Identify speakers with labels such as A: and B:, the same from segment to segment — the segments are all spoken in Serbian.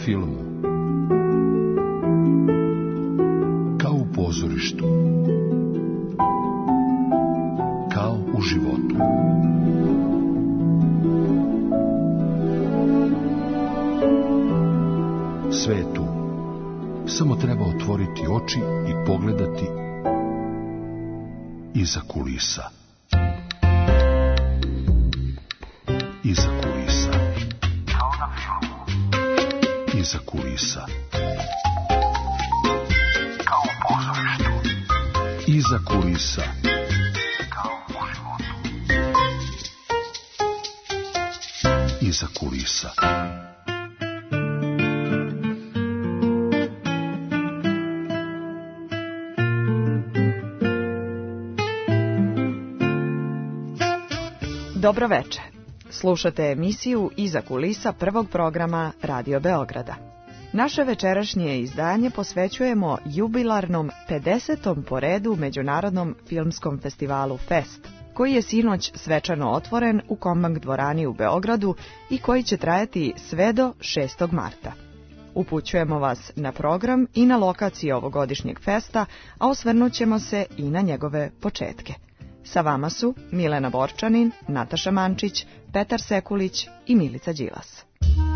A: filmu, kao u pozorištu, kao u životu. Sve je tu. Samo treba otvoriti oči i pogledati iza kulisa. Iza kulisa. Kao na filmu. Iza kulisa. Kao u pozorištu. Iza kulisa. Kao u životu. Iza kulisa.
B: Dobro veče. Slušate emisiju Iza kulisa prvog programa Radio Beograda. Naše večerašnje izdanje posvećujemo jubilarnom 50. po redu Međunarodnom filmskom festivalu FEST, koji je sinoć svečano otvoren u Kombank dvorani u Beogradu i koji će trajati sve do 6. marta. Upućujemo vas na program i na lokaciji ovogodišnjeg festa, a osvrnut ćemo se i na njegove početke. Sa vama su Milena Borčanin, Nataša Mančić, Petar Sekulić i Milica Đilas.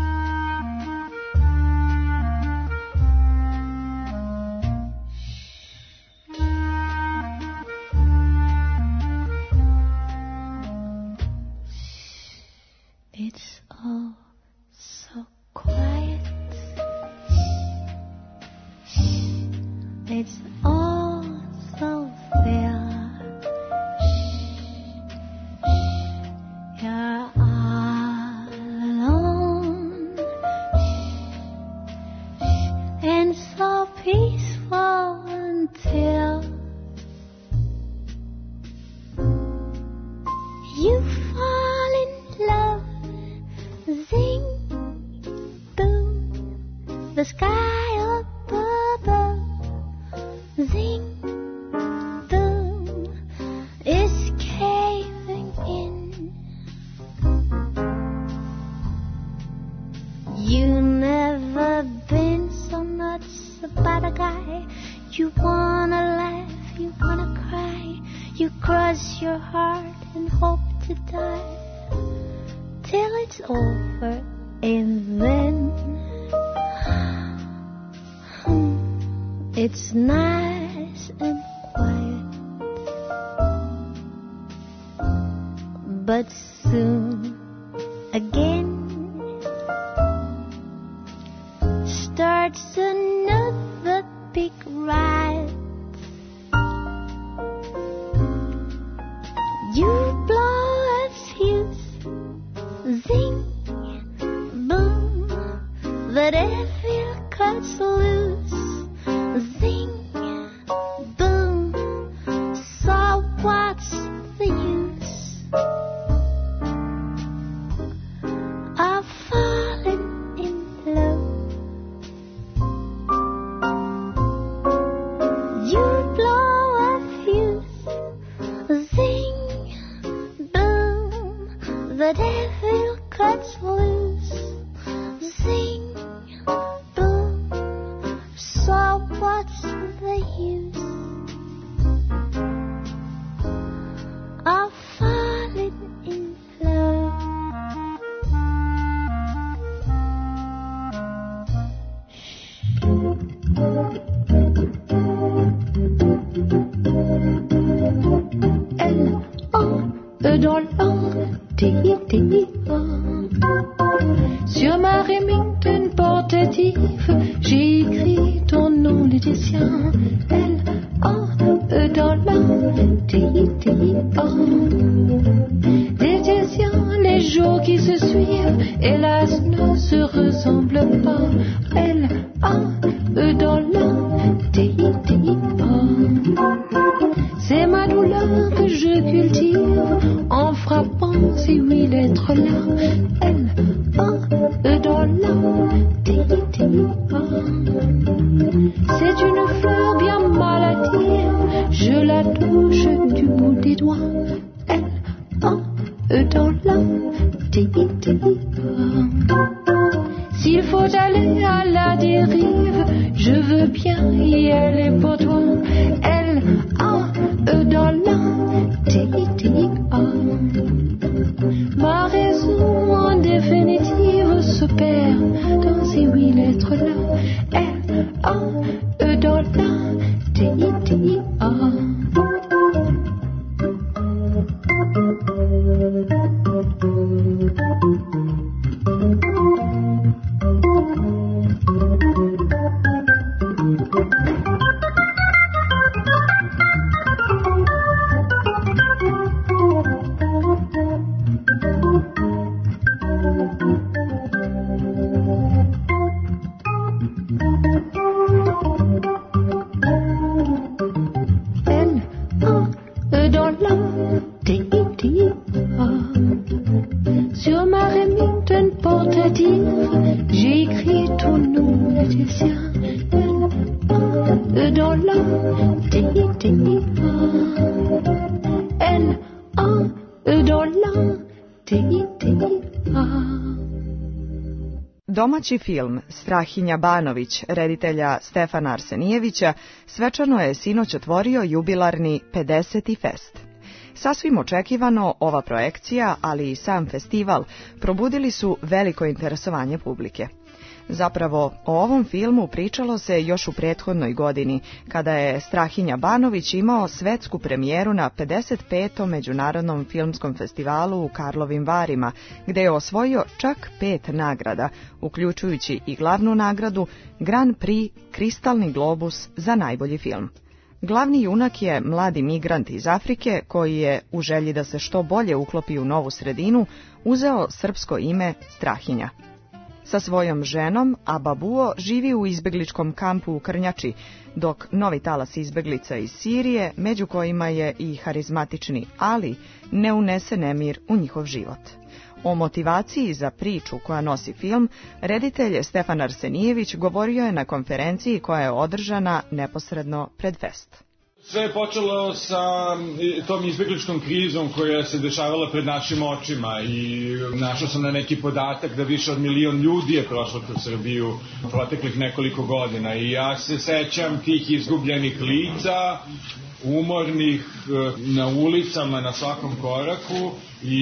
C: It's all so quiet. It's all so fair. You're all alone and so peaceful until you fall in love. Zing, boom, the sky up above. Zing, boom, is caving in. You never been so nuts about a guy. You wanna laugh, you wanna cry. You cross your heart and hope to die till it's over, and then it's nice and quiet. But soon again starts another big riot. You blow a fuse, zing, boom, the devil cuts loose. Zing, boom, so what's the use of falling in love? You blow a fuse, zing, boom, the devil cuts loose. Zing, boom, so what's the use of falling in love?
D: Dans sur ma Remington portative, j'ai écrit ton nom Laetitia. L-A-E dans T-I-T-I-A. Laetitia, les jours qui se suivent, hélas, ne se ressemblent pas. L-A-E dans T-I-T-I-A. C'est ma douleur que je cultive en frappant ces 8 lettres-là. L-A-E dans T-I-T-I-A. C'est une fleur bien maladive, je la touche du bout des doigts. L-A-E dans T-I-T-I-A. S'il faut aller est à la dérive, je veux bien y aller pour toi. L-A-E dans la T-I-T-I-A. Ma raison en définitive se perd dans ces 8 lettres-là. L-A-E dans la T-I-T-I-A. Sur ma Remington portative, j'ai écrit ton nom, Laetitia. Dans la T-I-T-I-A. L-A dans la T-I-T-I-A.
B: Domaći film Strahinja Banović, reditelja Stefana Arsenijevića, svečano je sinoć otvorio jubilarni 50. fest. Sasvim očekivano, ova projekcija, ali i sam festival, probudili su veliko interesovanje publike. Zapravo, o ovom filmu pričalo se još u prethodnoj godini, kada je Strahinja Banović imao svetsku premijeru na 55. Međunarodnom filmskom festivalu u Karlovim Varima, gde je osvojio čak 5 nagrada, uključujući i glavnu nagradu Grand Prix Kristalni globus za najbolji film. Glavni junak je mladi migrant iz Afrike koji je, u želji da se što bolje uklopi u novu sredinu, uzeo srpsko ime Strahinja. Sa svojom ženom, Ababuo, živi u izbegličkom kampu u Krnjači, dok novi talas izbeglica iz Sirije, među kojima je i harizmatični Ali, ne unese nemir u njihov život. O motivaciji za priču koja nosi film, reditelj Stefan Arsenijević govorio je na konferenciji koja je održana neposredno pred fest.
E: Sve je počelo sa tom izbegličkom krizom koja se dešavala pred našim očima i našao sam na neki podatak da više od 1 milion ljudi je prošlo kroz Srbiju proteklih nekoliko godina i ja se sećam tih izgubljenih lica, umornih na ulicama na svakom koraku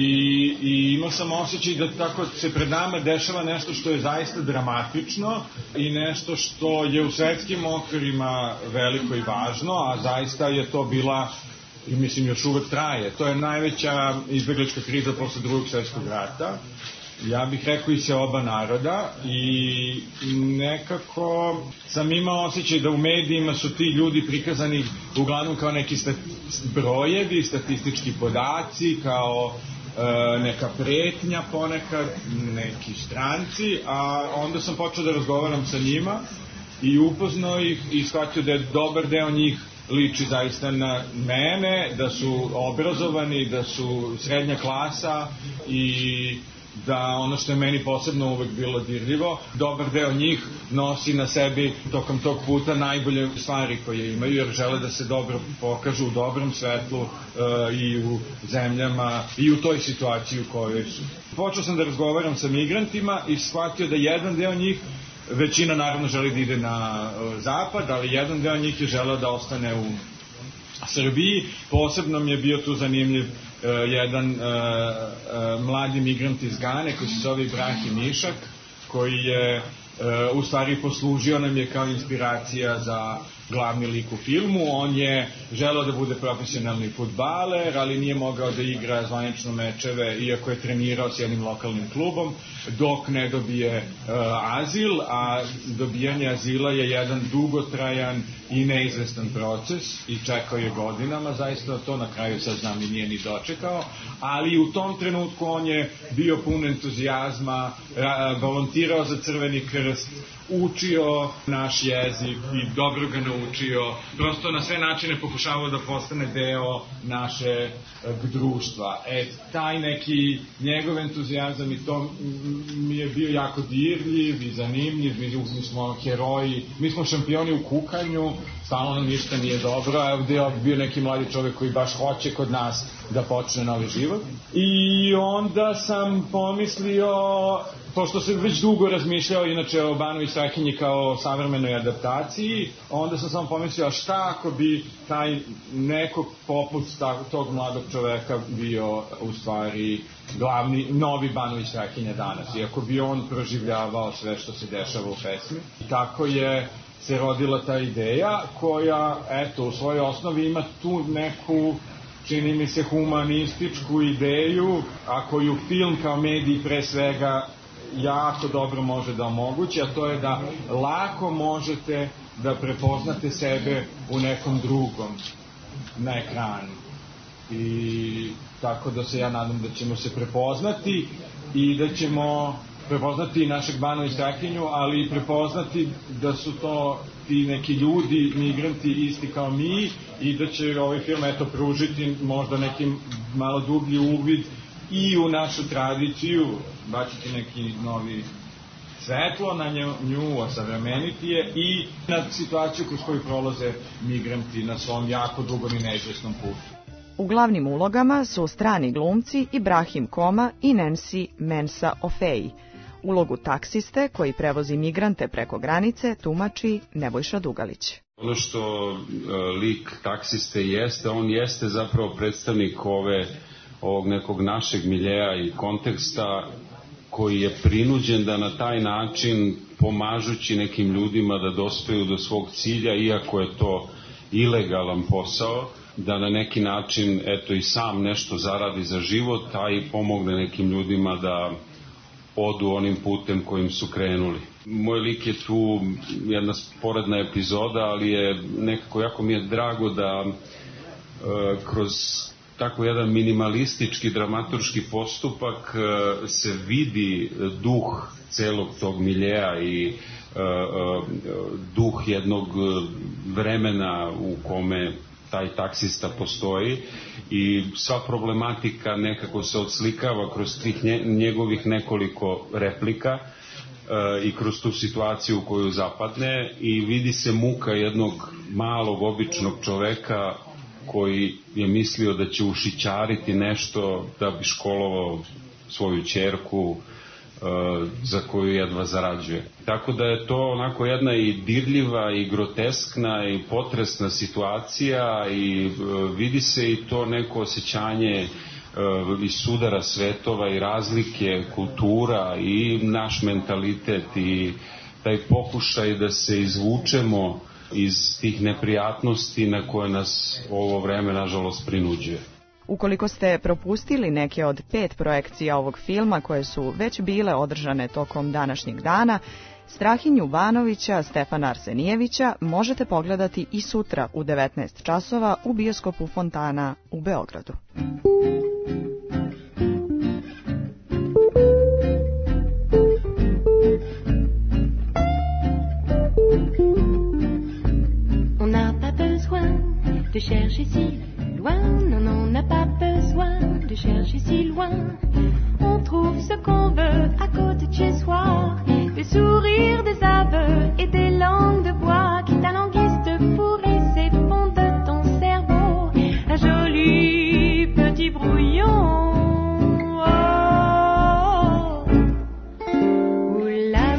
E: i imao sam osjećaj da tako se pred nama dešava nešto što je zaista dramatično i nešto što je u svetskim okvirima veliko i važno, a zaista je to bila i mislim još uvek traje. To je najveća izbeglička kriza posle Drugog svjetskog rata. Ja bih rekao i se oba naroda i nekako sam imao osjećaj da u medijima su ti ljudi prikazani uglavnom kao neki brojevi, statistički podaci, kao neka pretnja ponekad, neki stranci, a onda sam počeo da razgovaram sa njima i upoznao ih i shvatio da je dobar deo njih liči zaista na mene, da su obrazovani, da su srednja klasa i da ono što je meni posebno uvek bilo dirljivo, dobar deo njih nosi na sebi tokom tog puta najbolje stvari koje imaju, jer žele da se dobro pokažu u dobrom svetlu i u zemljama i u toj situaciji u kojoj su. Počeo sam da razgovaram sa migrantima i shvatio da jedan deo njih, većina naravno želi da ide na zapad, ali jedan deo njih je želeo da ostane u Srbiji. Posebno mi je bio tu zanimljiv jedan mladi migrant iz Gane koji se zove Ibrahim Išak, koji je u stvari poslužio nam je kao inspiracija za glavni lik u filmu. On je želeo da bude profesionalni fudbaler, ali nije mogao da igra zvanično mečeve, iako je trenirao s jednim lokalnim klubom, dok ne dobije azil, a dobijanje azila je jedan dugotrajan i neizvestan proces i čekao je godinama, zaista to na kraju sad znam i nije ni dočekao, ali u tom trenutku on je bio pun entuzijazma, volontirao za Crveni krst, učio naš jezik i dobro ga naučio, prosto na sve načine pokušavao da postane deo našeg društva. Taj neki njegov entuzijazam i to mi je bio jako dirljiv i zanimljiv, mi smo heroji, mi smo šampioni u kukanju, stalno nam ništa nije dobro, a ovde je bio neki mladi čovek koji baš hoće kod nas da počne novi život. I onda sam pomislio, pošto sam već dugo razmišljao inače o Banović Strahinji kao savremenoj adaptaciji, onda sam samo pomislio, a šta ako bi taj neko poput tog mladog čoveka bio u stvari glavni, novi Banović Strahinja danas, iako bi on proživljavao sve što se dešava u pesmi. Tako je se rodila ta ideja koja, eto, u svojoj osnovi ima tu neku, čini mi se, humanističku ideju, a koju film kao medij pre svega jako dobro može da omogući, a to je da lako možete da prepoznate sebe u nekom drugom na ekranu. I tako da se ja nadam da ćemo se prepoznati i da ćemo prepoznati našeg Banović Strahinju, ali i prepoznati da su to ti neki ljudi, migranti isti kao mi i da će ovaj film eto pružiti možda neki malo dublji uvid i u našu tradiciju, baciti neki novi svetlo na nju, osavremeniti je i na situaciju kroz koju prolaze migranti na svom jako dugom i neizvesnom putu.
B: U glavnim ulogama su strani glumci Ibrahim Koma i Nancy Mensah Ofei. Ulogu taksiste koji prevozi migrante preko granice tumači Nebojša Dugalić.
F: Ono što lik taksiste jeste, on jeste zapravo predstavnik ovog nekog našeg miljeja i konteksta koji je prinuđen da na taj način, pomažući nekim ljudima da dospiju do svog cilja, iako je to ilegalan posao, da na neki način eto i sam nešto zaradi za život, a i pomogne nekim ljudima da odu onim putem kojim su krenuli. Moj lik je tu jedna sporedna epizoda, ali je nekako jako mi je drago da kroz tako jedan minimalistički dramaturški postupak se vidi duh celog tog miljeja i duh jednog vremena u kome taj taksista postoji i sva problematika nekako se odslikava kroz tih njegovih nekoliko replika i kroz tu situaciju u koju zapadne i vidi se muka jednog malog običnog čoveka koji je mislio da će ušićariti nešto da bi školovao svoju ćerku za koju jedva zarađuje. Tako da je to onako jedna i dirljiva i groteskna i potresna situacija i vidi se i to neko osjećanje i sudara svetova i razlike kultura i naš mentalitet i taj pokušaj da se izvučemo iz tih neprijatnosti na koje nas ovo vreme nažalost prinuđuje.
B: Ukoliko ste propustili neke od 5 projekcija ovog filma koje su već bile održane tokom današnjeg dana, Strahinju Banovića Stefana Arsenijevića možete pogledati i sutra u 19 časova u bioskopu Fontana u Beogradu.
D: On n'a pas besoin de chercher si loin, non, on n'a pas besoin de chercher si loin. On trouve ce qu'on veut à côté de chez soi, des sourires, des aveux et des langues de bois qui t'alanguissent de pourrir et font de ton cerveau un joli petit brouillon. Oh, où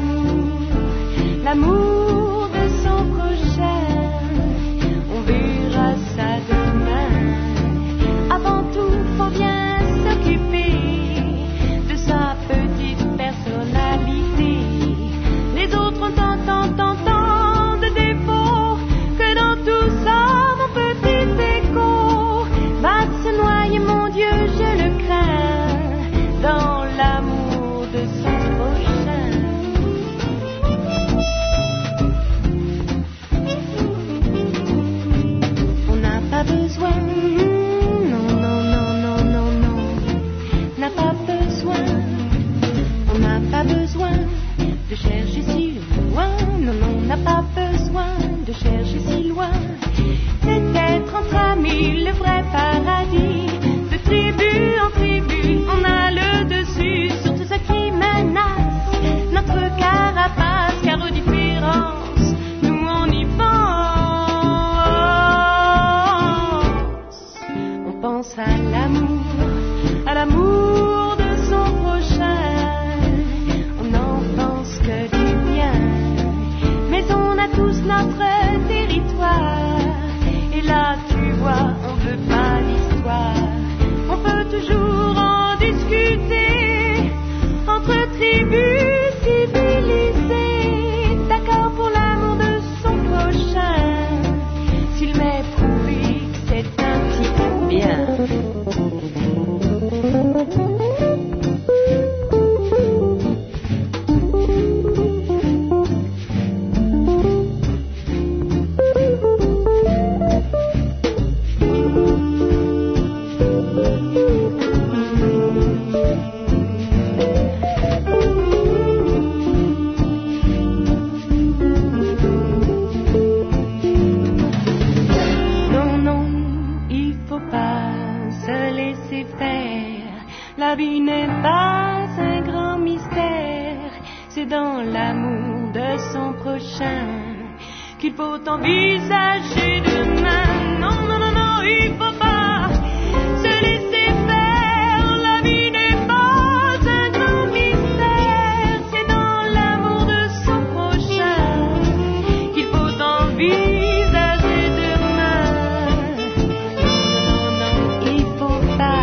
D: l'amour de son prochain, on verra ça demain. Avant tout, faut bien s'occuper de sa petite personnalité. Les autres ont tant de là tu vois, on veut pas d'histoire. On peut toujours en discuter entre tribus civilisées, d'accord pour l'amour de son prochain, s'il m'est prouvé que c'est un type bien. La vie n'est pas un grand mystère, c'est dans l'amour de son prochain qu'il faut envisager demain. Non, non, non, non, il faut pas se laisser faire. La vie n'est pas un grand mystère, c'est dans l'amour de son prochain qu'il faut envisager demain. Non, non, non, il faut pas.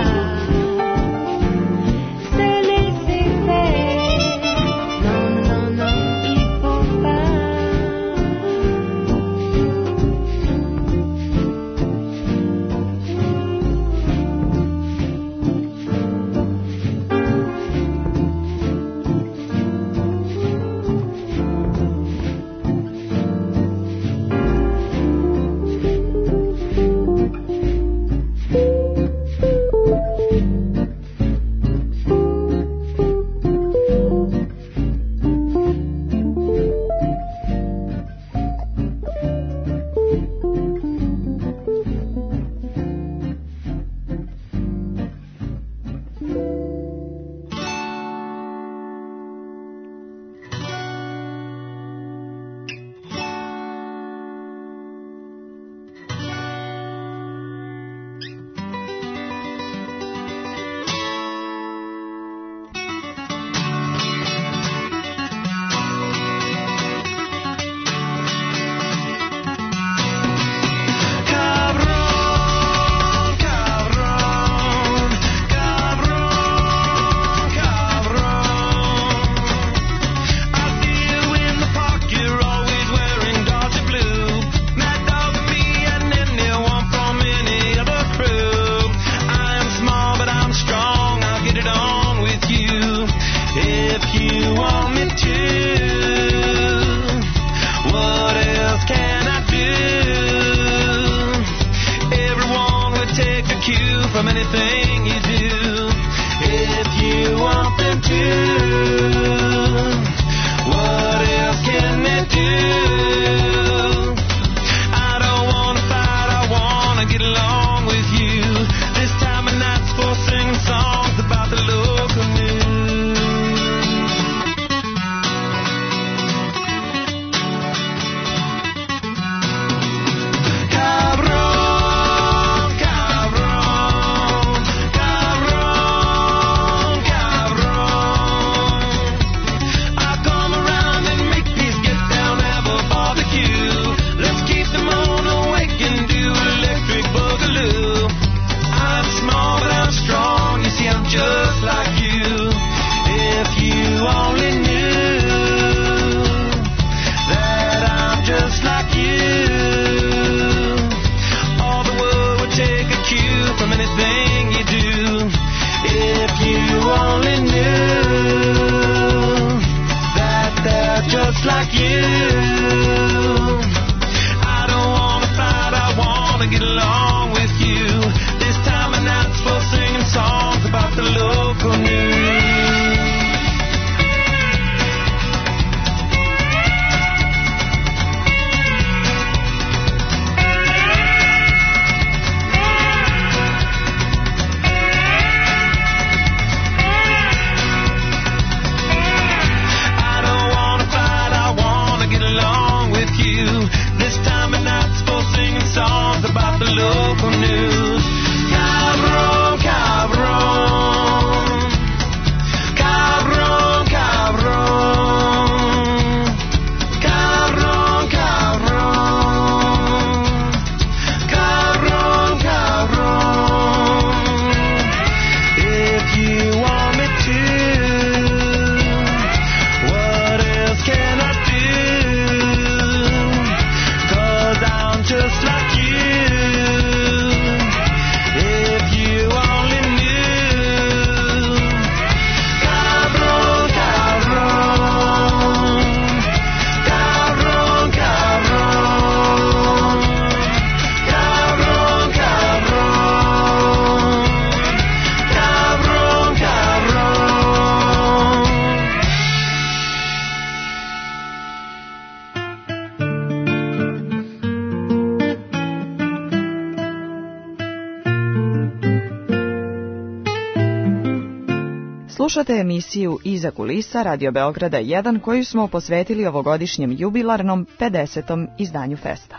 B: Slušate emisiju Iza kulisa Radio Beograda 1 koju smo posvetili ovogodišnjem jubilarnom 50. izdanju festa.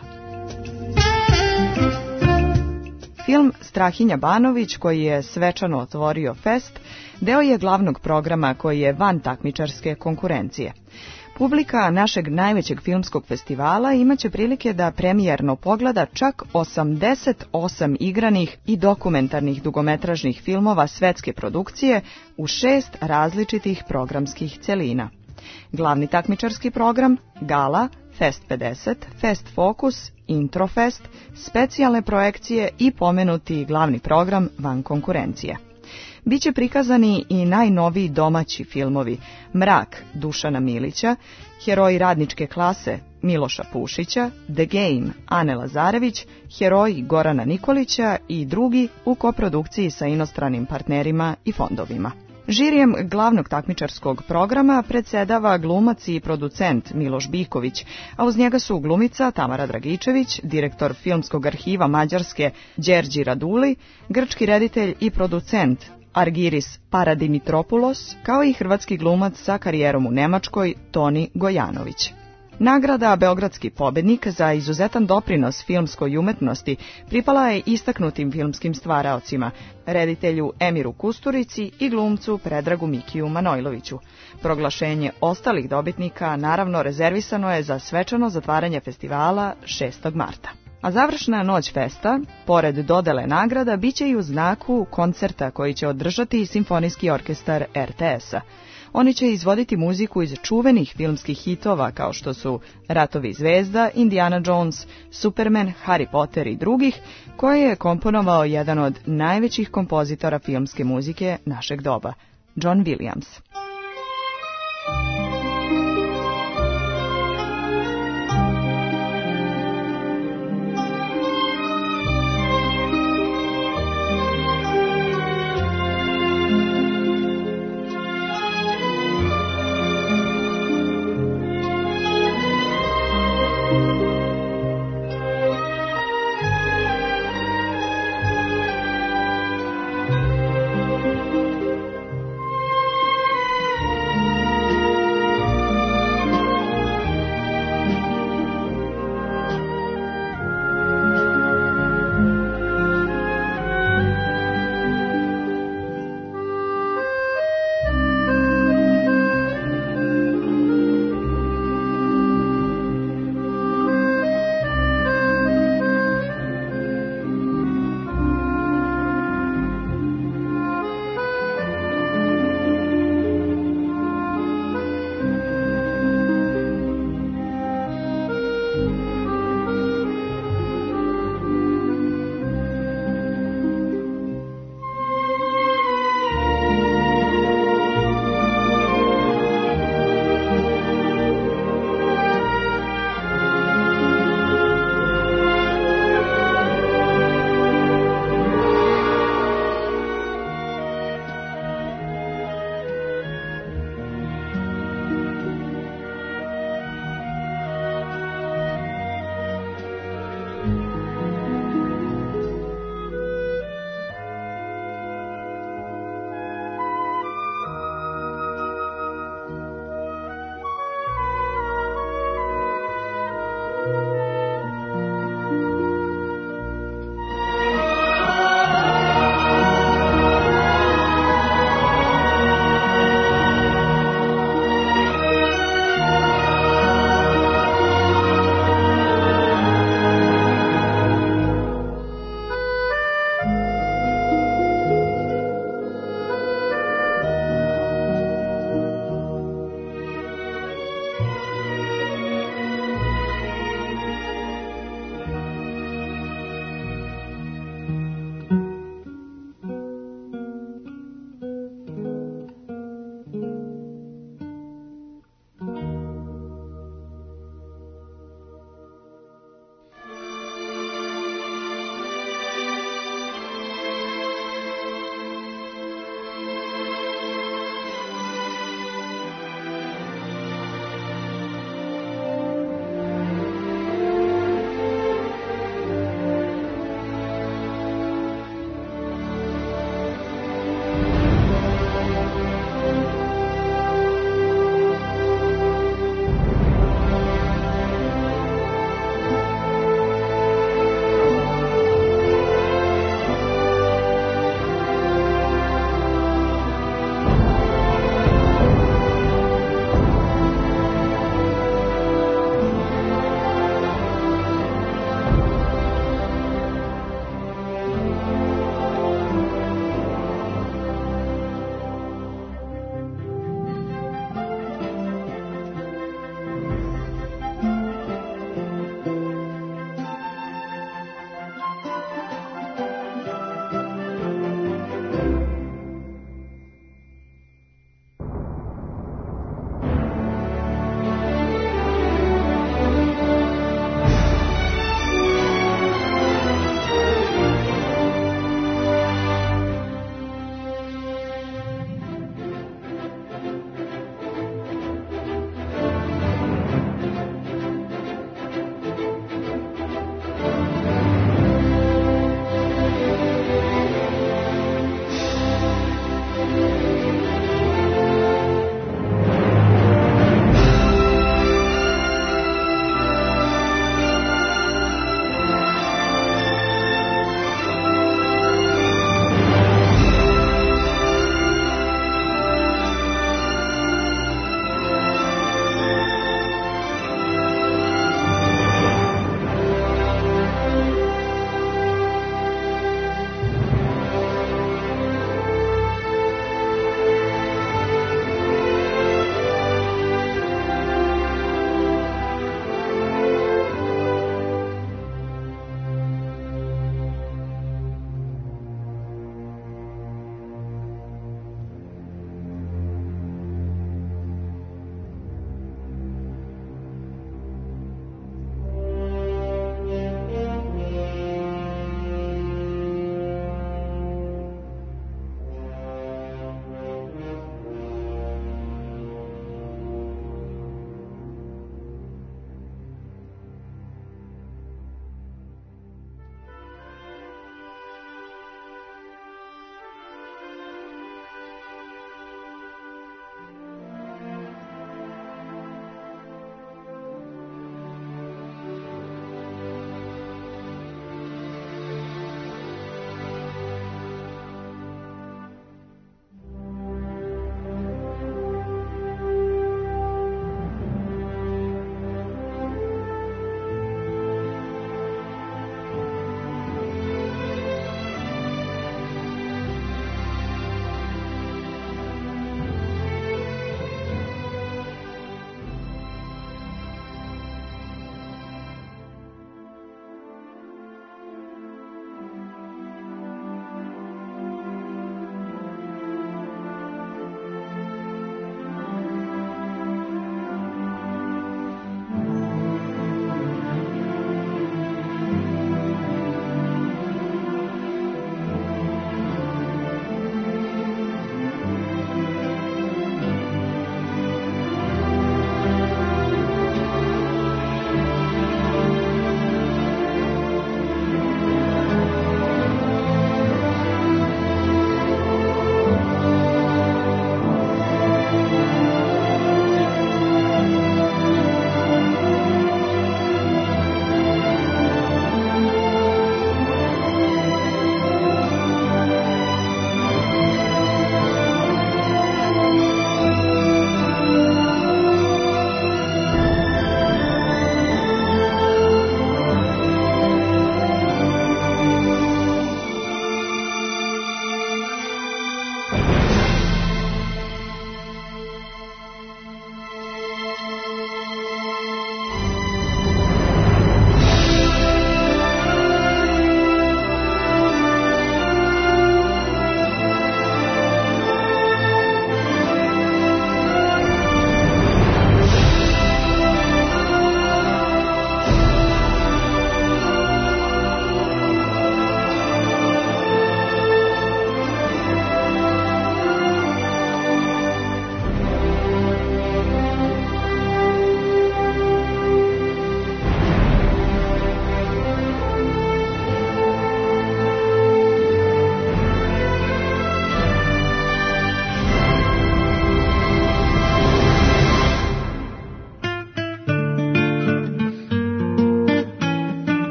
B: Film Strahinja Banović, koji je svečano otvorio fest, deo je glavnog programa koji je van takmičarske konkurencije. Publika našeg najvećeg filmskog festivala imaće prilike da premijerno pogleda čak 88 igranih i dokumentarnih dugometražnih filmova svetske produkcije u 6 različitih programskih celina. Glavni takmičarski program, Gala, Fest 50, Fest Focus, Introfest, specijalne projekcije i pomenuti glavni program van konkurencije. Biće prikazani i najnoviji domaći filmovi Mrak Dušana Milića, Heroji radničke klase Miloša Pušića, The Game Ane Lazarević, Heroji Gorana Nikolića i drugi u koprodukciji sa inostranim partnerima i fondovima. Žirijem glavnog takmičarskog programa predsedava glumac i producent Miloš Biković, a uz njega su glumica Tamara Dragičević, direktor Filmskog arhiva Mađarske Đerđi Raduli, grčki reditelj i producent Argiris Paradimitropulos, kao i hrvatski glumac sa karijerom u Nemačkoj Toni Gojanović. Nagrada Beogradski pobednik za izuzetan doprinos filmskoj umetnosti pripala je istaknutim filmskim stvaraocima, reditelju Emiru Kusturici i glumcu Predragu Mikiju Manojloviću. Proglašenje ostalih dobitnika naravno rezervisano je za svečano zatvaranje festivala 6. marta. A završna noć festa, pored dodele nagrada, biće i u znaku koncerta koji će održati Simfonijski orkestar RTS-a. Oni će izvoditi muziku iz čuvenih filmskih hitova kao što su Ratovi zvezda, Indiana Jones, Superman, Harry Potter i drugih, koje je komponovao jedan od najvećih kompozitora filmske muzike našeg doba, John Williams.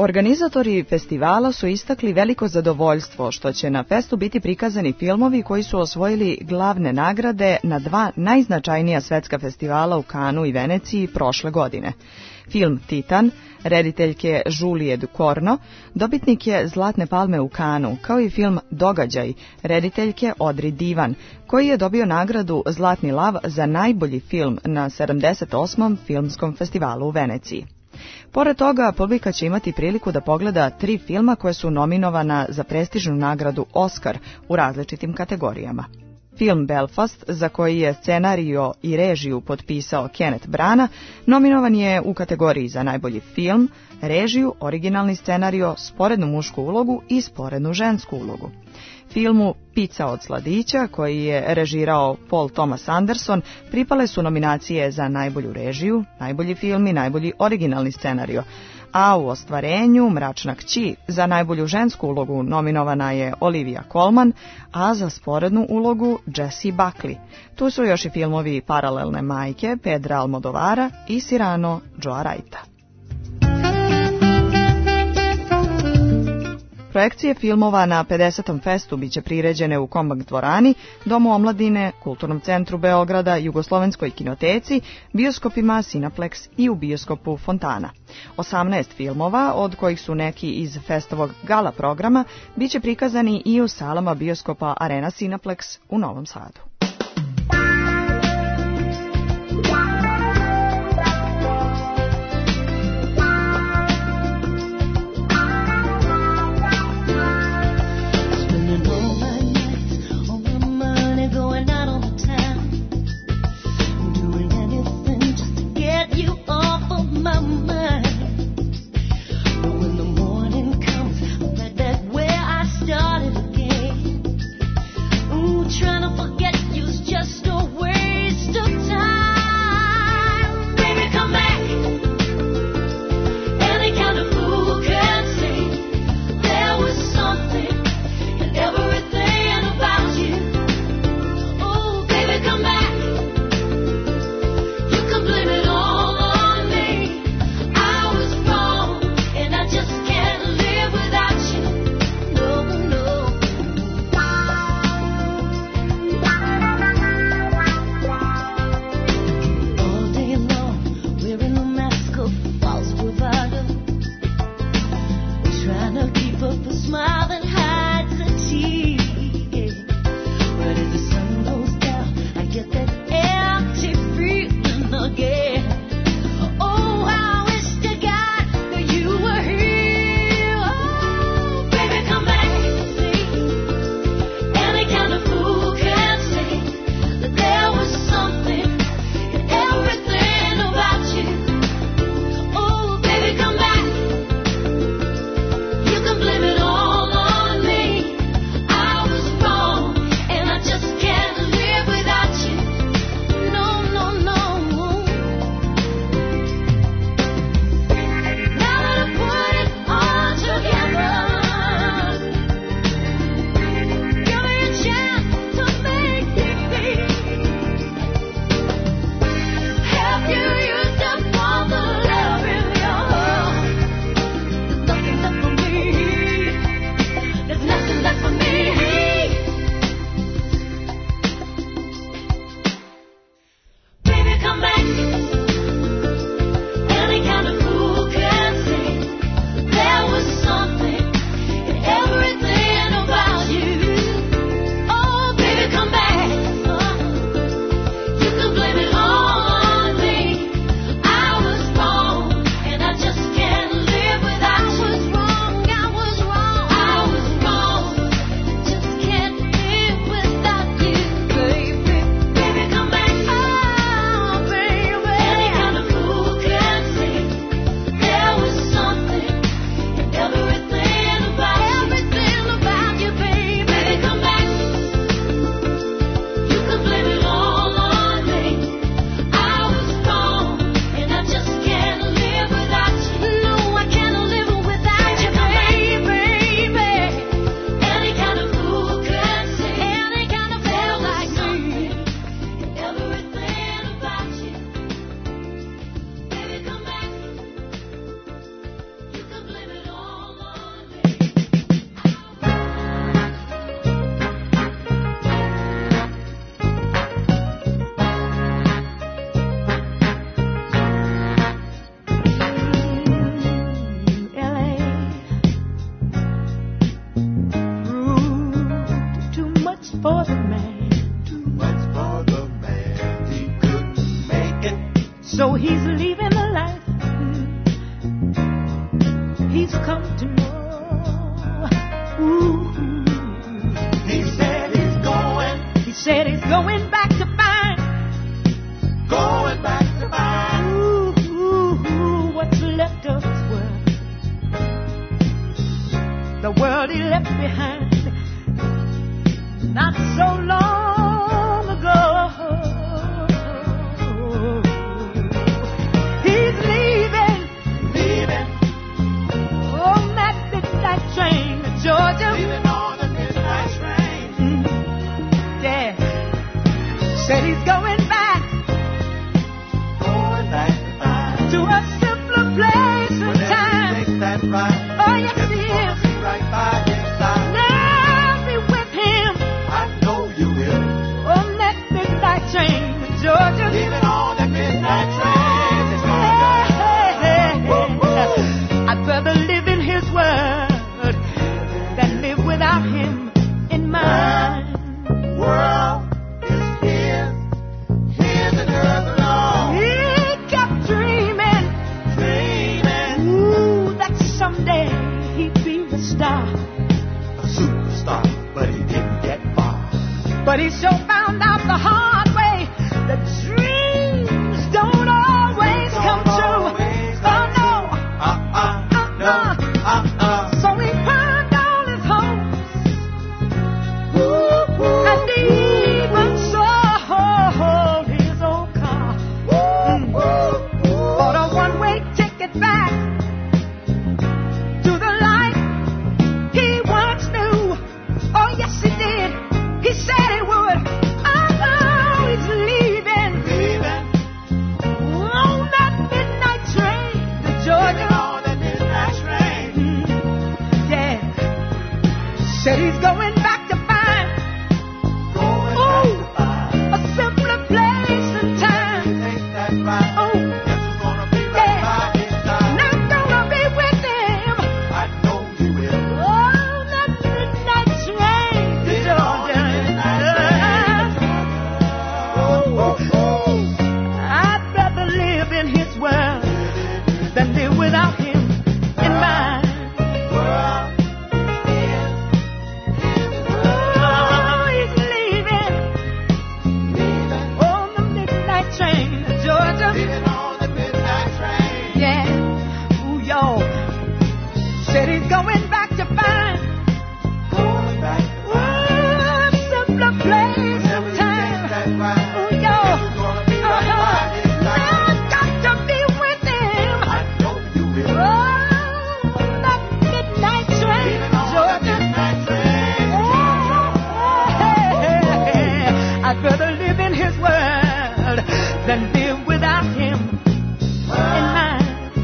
B: Organizatori festivala su istakli veliko zadovoljstvo što će na festu biti prikazani filmovi koji su osvojili glavne nagrade na 2 najznačajnija svetska festivala u Kanu i Veneciji prošle godine. Film Titan, rediteljke Julie Ducournau, dobitnik je Zlatne palme u Kanu, kao i film Događaj, rediteljke Audrey Divan, koji je dobio nagradu Zlatni lav za najbolji film na 78. filmskom festivalu u Veneciji. Pored toga, publika će imati priliku da pogleda 3 filma koje su nominovana za prestižnu nagradu Oscar u različitim kategorijama. Film Belfast, za koji je scenario i režiju potpisao Kenneth Branagh, nominovan je u kategoriji za najbolji film, režiju, originalni scenario, sporednu mušku ulogu i sporednu žensku ulogu. Filmu Pizza od sladića, koji je režirao Paul Thomas Anderson, pripale su nominacije za najbolju režiju, najbolji film i najbolji originalni scenario, a u ostvarenju Mračna kći za najbolju žensku ulogu nominovana je Olivia Colman, a za sporednu ulogu Jessie Buckley. Tu su još i filmovi Paralelne majke Pedra Almodovara i Cyrano Joea Wrighta. Projekcije filmova na 50. festu biće priređene u Kombak dvorani, Domu omladine, Kulturnom centru Beograda, Jugoslovenskoj kinoteci, bioskopima Cineplex i u bioskopu Fontana. 18 filmova, od kojih su neki iz festovog gala programa, biće prikazani i u salama bioskopa Arena Cineplex u Novom Sadu.
C: Trying to forget
D: living the life he's come to know. Ooh. He said he's going back to find. Going back to find. Ooh, what's left of his world. The world he left behind not so long ago. He's leaving on that midnight train to Georgia. Leaving on the midnight train. Yeah. Said he's going back to a simpler place and time. Oh, yes, he is. Right by his side. Now be with him. I know you will. On that midnight train to Georgia. Leaving on that midnight train to Georgia. I'd rather live in his world than live without him in mine. World is his and hers alone. He kept dreaming, ooh, that someday he'd be a star, a superstar, but he didn't get far. But he sure found out the hard way that dreams don't always come true. Oh no, So he burned all his hopes, and even sold his old car for a one-way ticket back to the life he once knew. Oh yes, he did. He said he would. Oh, he's leaving on that midnight train to Georgia. On that midnight train. Yeah. Said he's going back to find a simpler place and time. Oh, yeah. And I'm gonna be with him. I know you will. On that midnight train to Georgia. I'd rather live in his world than live without him in mine. Oh, he's leaving on the midnight train to Georgia. Yeah. Ooh, y'all. Said he's going back to find a simpler place and time. Ooh, y'all. I've got to be with him. Oh, that midnight train to Georgia. I'd rather live in his world than live without him in mine.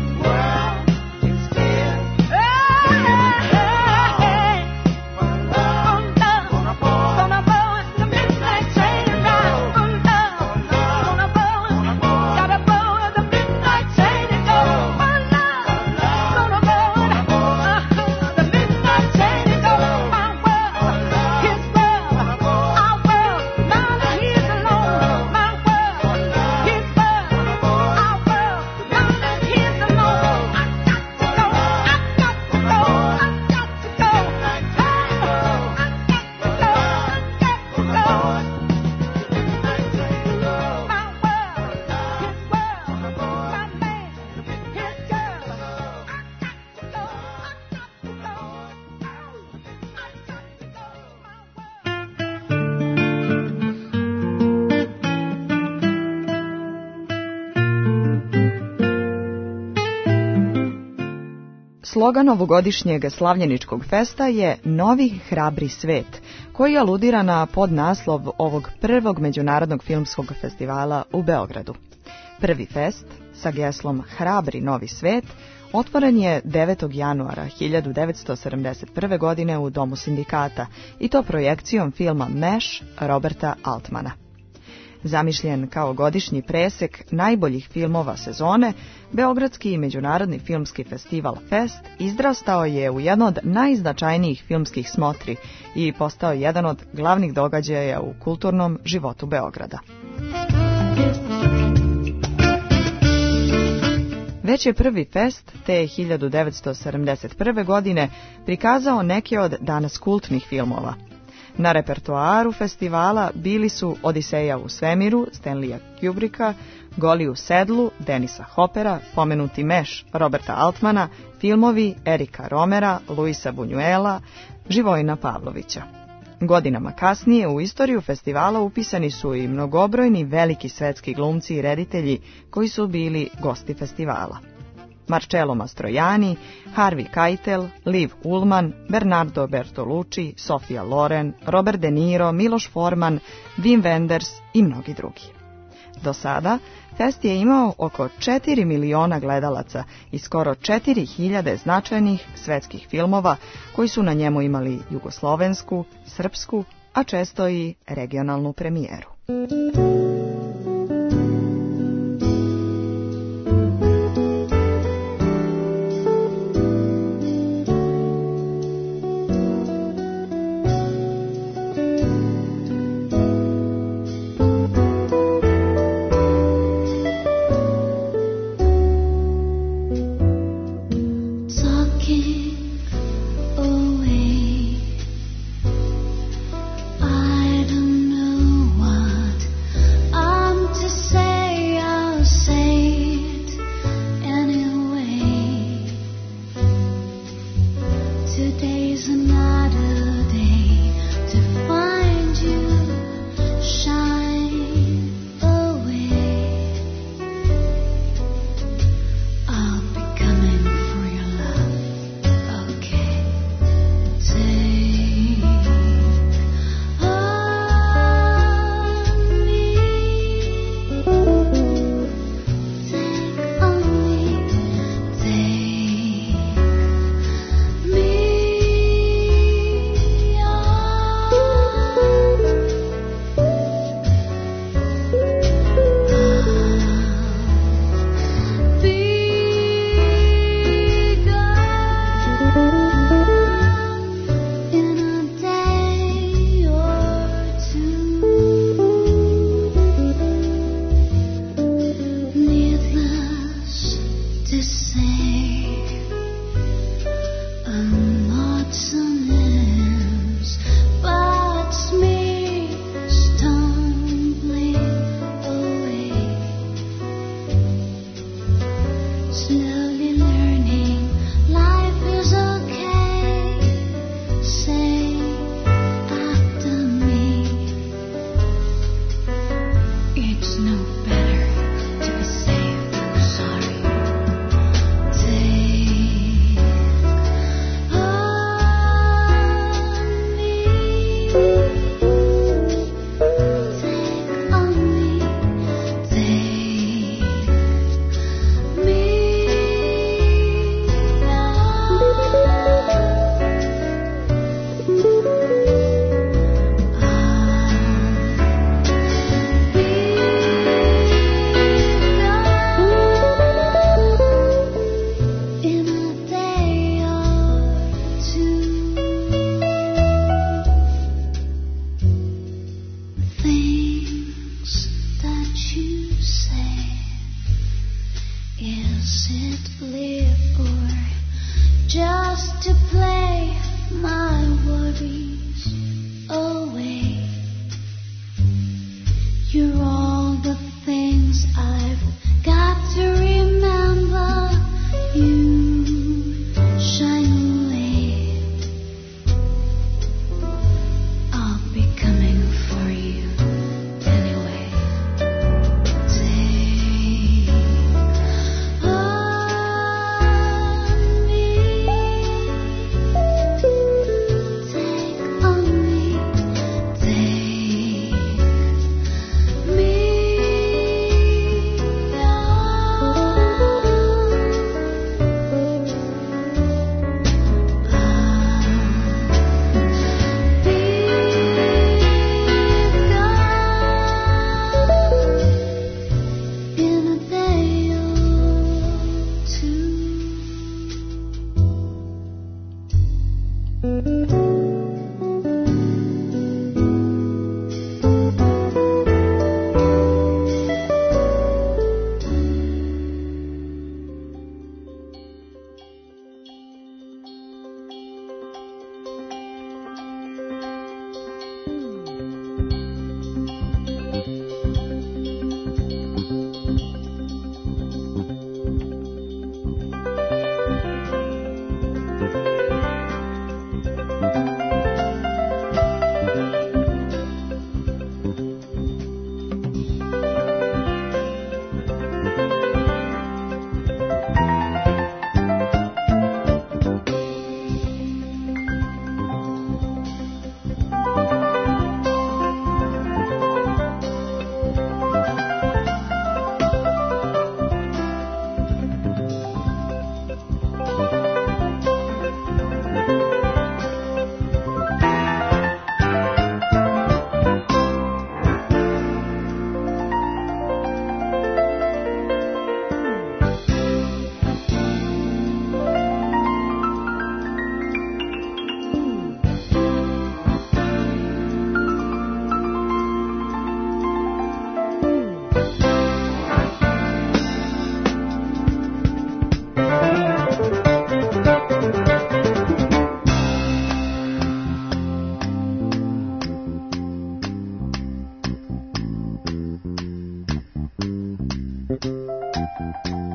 B: Slogan ovogodišnjeg Slavljeničkog festa je Novi hrabri svet, koji aludira na podnaslov ovog prvog međunarodnog filmskog festivala u Beogradu. Prvi fest, sa geslom Hrabri novi svet, otvoren je 9. januara 1971. godine u Domu sindikata, i to projekcijom filma Meš Roberta Altmana. Zamišljen kao godišnji presek najboljih filmova sezone, Beogradski i međunarodni filmski festival Fest izrastao je u jedno od najznačajnijih filmskih smotri i postao jedan od glavnih događaja u kulturnom životu Beograda. Već je prvi fest te 1971. godine prikazao neke od danas kultnih filmova. Na repertoaru festivala bili su Odiseja u svemiru Stanleya Kubricka, Goli u sedlu Denisa Hoppera, Pomenuti meš Roberta Altmana, filmovi Erika Romera, Luisa Buñuela, Živojina Pavlovića. Godinama kasnije u istoriju festivala upisani su i mnogobrojni veliki svetski glumci i reditelji koji su bili gosti festivala. Marcello Mastroianni, Harvey Keitel, Liv Ullmann, Bernardo Bertolucci, Sofia Loren, Robert De Niro, Miloš Forman, Wim Wenders i mnogi drugi. Do sada, fest je imao oko 4 miliona gledalaca i skoro 4.000 značajnih svetskih filmova koji su na njemu imali jugoslovensku, srpsku, a često i regionalnu premijeru.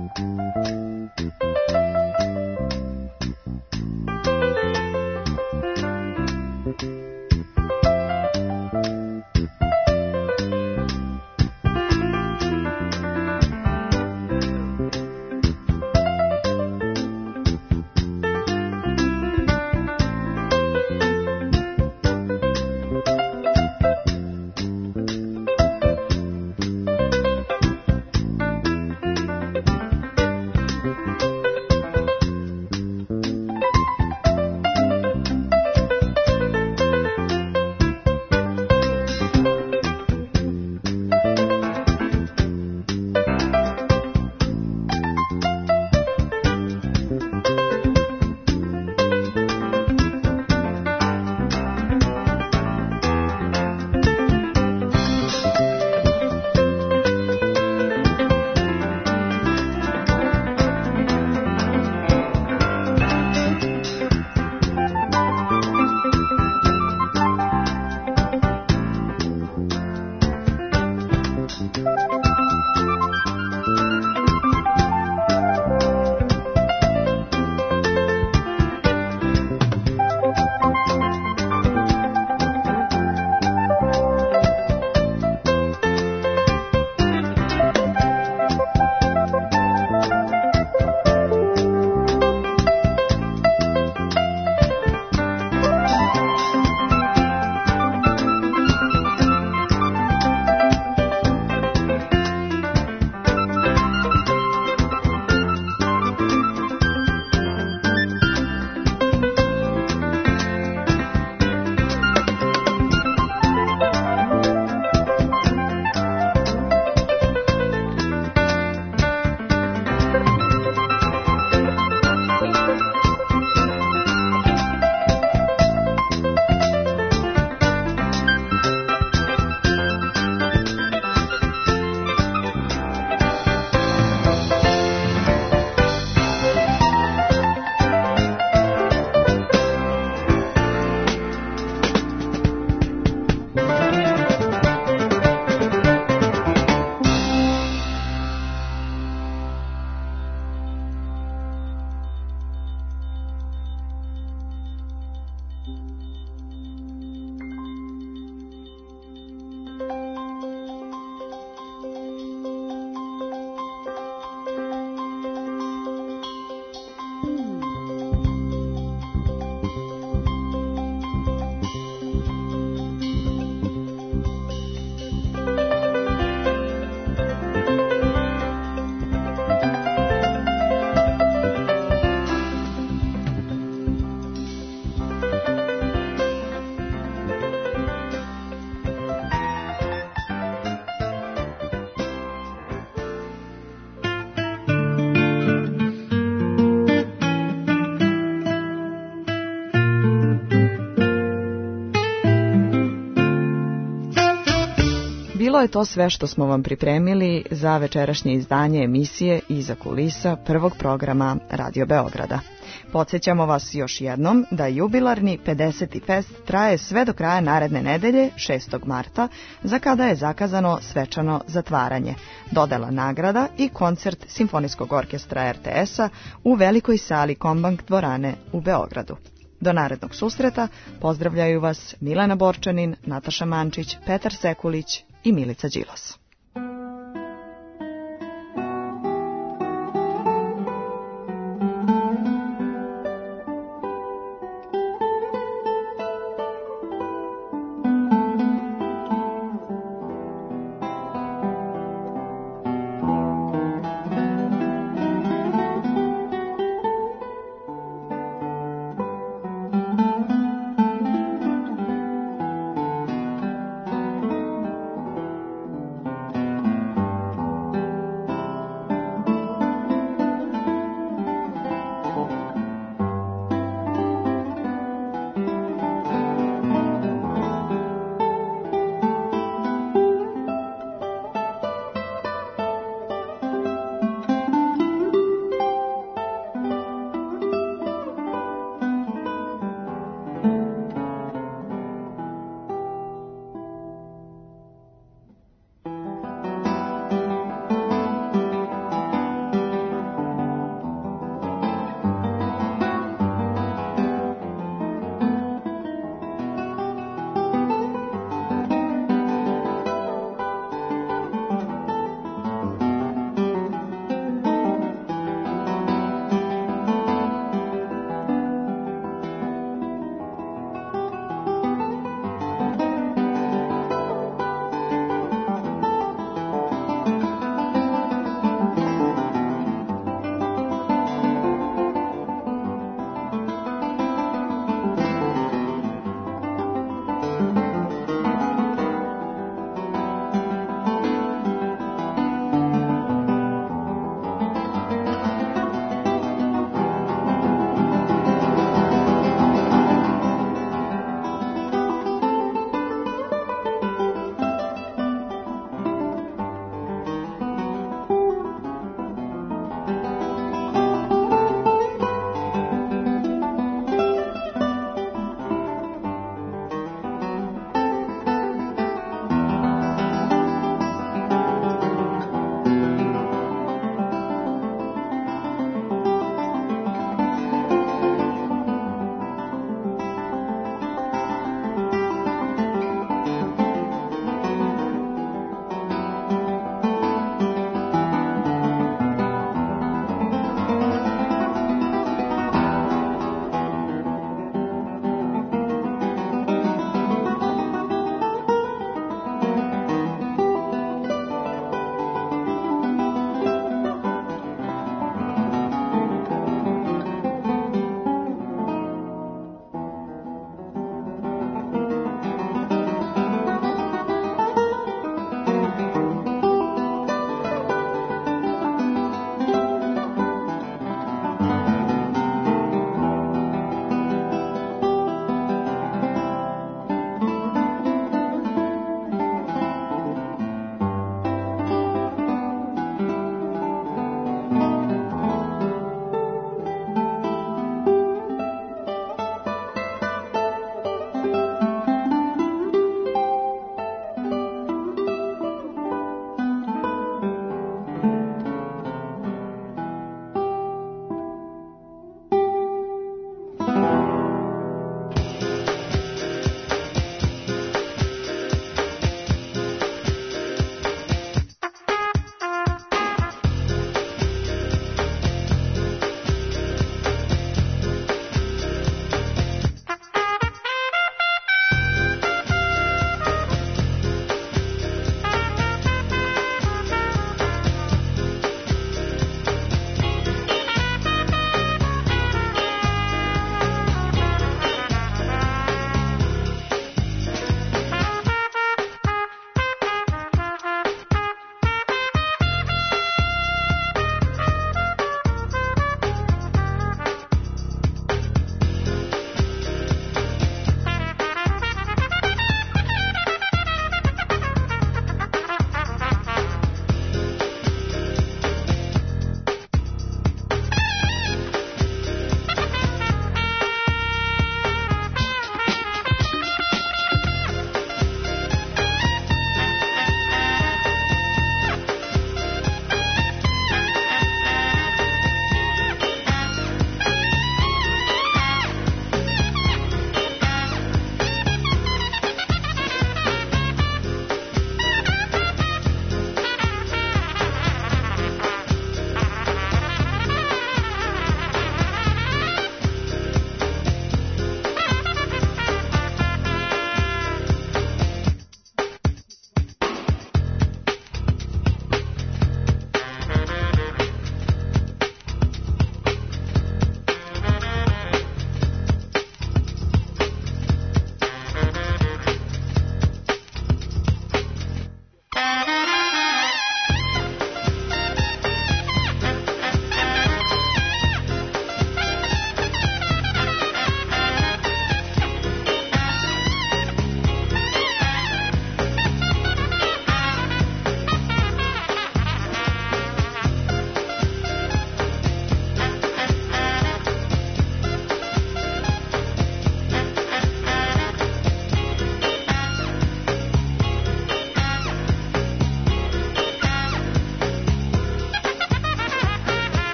B: Bilo je to sve što smo vam pripremili za večerašnje izdanje emisije Iza kulisa prvog programa Radio Beograda. Podsjećamo vas još jednom da jubilarni 50. fest traje sve do kraja naredne nedelje, 6. marta, za kada je zakazano svečano zatvaranje, dodela nagrada i koncert Simfonijskog orkestra RTS-a u velikoj sali Kombank dvorane u Beogradu. Do narednog susreta pozdravljaju vas Milena Borčanin, Nataša Mančić, Petar Sekulić i Milica Đilas.